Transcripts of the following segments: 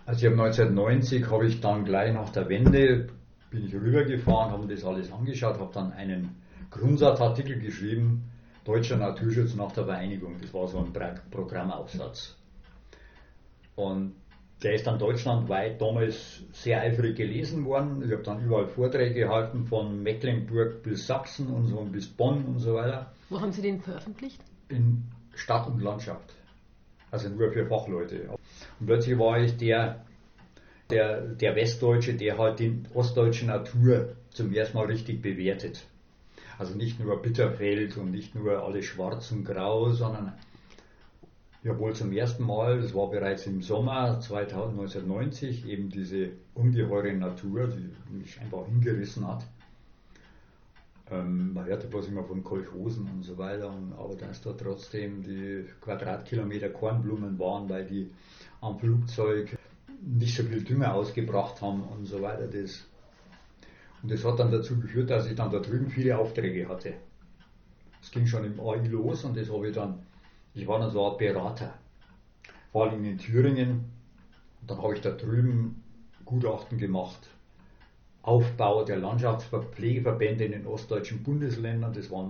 Also ich habe 1990, habe ich dann gleich nach der Wende, bin ich rübergefahren, habe mir das alles angeschaut, habe dann einen Grundsatzartikel geschrieben, Deutscher Naturschutz nach der Vereinigung. Das war so ein Programmaufsatz. Und der ist dann deutschlandweit damals sehr eifrig gelesen worden. Ich habe dann überall Vorträge gehalten, von Mecklenburg bis Sachsen und so bis Bonn und so weiter. Wo haben Sie den veröffentlicht? In Stadt und Landschaft. Also nur für Fachleute. Und plötzlich war ich der Westdeutsche, der halt die ostdeutsche Natur zum ersten Mal richtig bewertet. Also nicht nur Bitterfeld und nicht nur alles schwarz und grau, sondern ja wohl zum ersten Mal, das war bereits im Sommer 1990, eben diese ungeheure Natur, die mich einfach hingerissen hat. Man hörte bloß immer von Kolchosen und so weiter, aber dass da trotzdem die Quadratkilometer Kornblumen waren, weil die am Flugzeug nicht so viel Dünger ausgebracht haben und so weiter. Und das hat dann dazu geführt, dass ich dann da drüben viele Aufträge hatte. Es ging schon im AI los und das habe ich war dann so ein Berater, vor allem in Thüringen. Und dann habe ich da drüben Gutachten gemacht. Aufbau der Landschaftspflegeverbände in den ostdeutschen Bundesländern, das war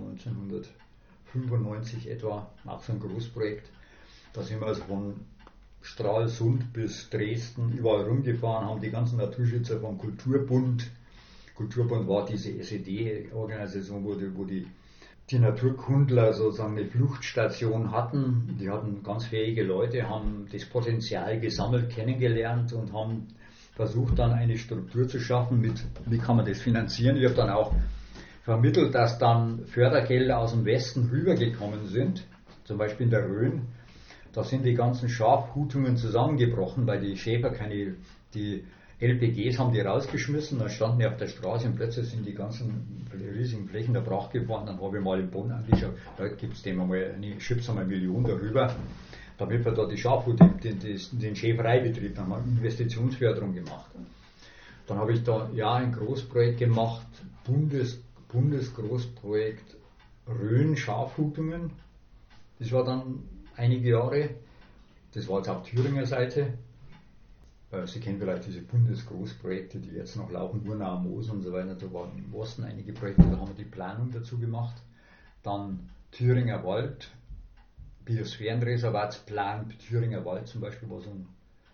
1995 etwa, auch so ein Großprojekt. Da sind wir also von Stralsund bis Dresden überall rumgefahren, haben die ganzen Naturschützer vom Kulturbund war diese SED-Organisation, wo die Naturkundler sozusagen eine Fluchtstation hatten. Die hatten ganz fähige Leute, haben das Potenzial gesammelt, kennengelernt und haben versucht dann eine Struktur zu schaffen, wie kann man das finanzieren. Ich habe dann auch vermittelt, dass dann Fördergelder aus dem Westen rübergekommen sind, zum Beispiel in der Rhön. Da sind die ganzen Schafhutungen zusammengebrochen, weil die Schäfer die LPGs haben die rausgeschmissen, dann standen die auf der Straße und plötzlich sind die ganzen riesigen Flächen da brach geworden. Dann habe ich mal in Bonn angeschaut, da gibt es dem einmal, schützt einmal 1 Million darüber, damit wir da die Schafhut, den Schäfereibetrieb, dann haben wir Investitionsförderung gemacht. Dann habe ich da ein Großprojekt gemacht, Bundesgroßprojekt Rhön Schafhutungen. Das war dann einige Jahre, das war jetzt auf Thüringer Seite. Sie kennen vielleicht diese Bundesgroßprojekte, die jetzt noch laufen, Urnau, Moos und so weiter. Da waren im Osten einige Projekte, da haben wir die Planung dazu gemacht. Dann Thüringer Wald, Biosphärenreservatsplan Thüringer Wald zum Beispiel war so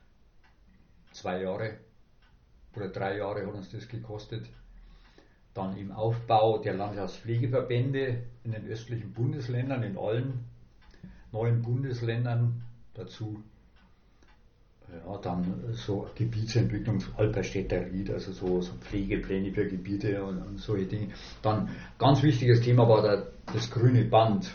2 Jahre oder 3 Jahre hat uns das gekostet. Dann im Aufbau der Landschaftspflegeverbände in den östlichen Bundesländern, in allen 9 Bundesländern dazu. Ja, dann so Gebietsentwicklung, Alperstädter Ried, also so Pflegepläne für Gebiete und solche Dinge. Dann ganz wichtiges Thema war das grüne Band.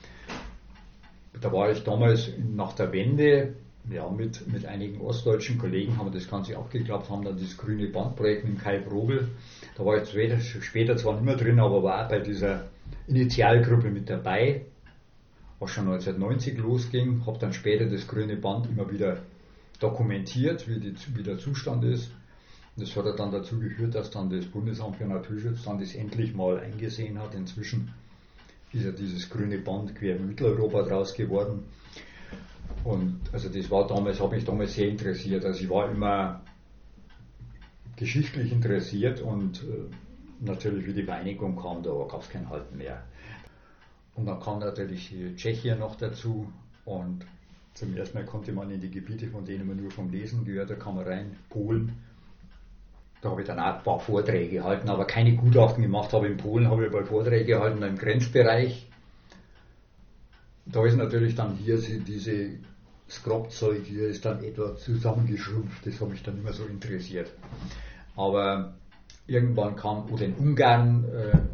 Da war ich damals nach der Wende, mit einigen ostdeutschen Kollegen haben wir das Ganze abgeklappt, haben dann das grüne Bandprojekt mit Kai Brogel. Da war ich später zwar nicht mehr drin, aber war auch bei dieser Initialgruppe mit dabei, was schon 1990 losging. Habe dann später das grüne Band immer wieder dokumentiert, wie der Zustand ist. Das hat dann dazu geführt, dass dann das Bundesamt für Naturschutz dann das endlich mal eingesehen hat. Inzwischen ist ja dieses grüne Band quer in Mitteleuropa draus geworden. Und also das war damals, hat mich damals sehr interessiert. Also ich war immer geschichtlich interessiert und natürlich wie die Vereinigung kam, da gab es kein Halten mehr. Und dann kam natürlich Tschechien noch dazu und zum ersten Mal konnte man in die Gebiete, von denen man nur vom Lesen gehört, da kam man rein, Polen. Da habe ich dann auch ein paar Vorträge gehalten, aber keine Gutachten gemacht. Aber in Polen habe ich ein paar Vorträge gehalten, im Grenzbereich. Da ist natürlich dann hier diese Skrobzeug hier ist dann etwa zusammengeschrumpft. Das hat mich dann immer so interessiert. Aber irgendwann kam, oder in Ungarn,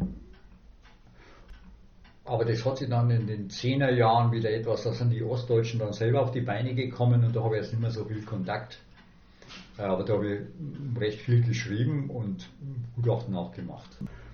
aber das hat sich dann in den 10er Jahren wieder etwas, da sind die Ostdeutschen dann selber auf die Beine gekommen und da habe ich jetzt nicht mehr so viel Kontakt. Aber da habe ich recht viel geschrieben und Gutachten nachgemacht.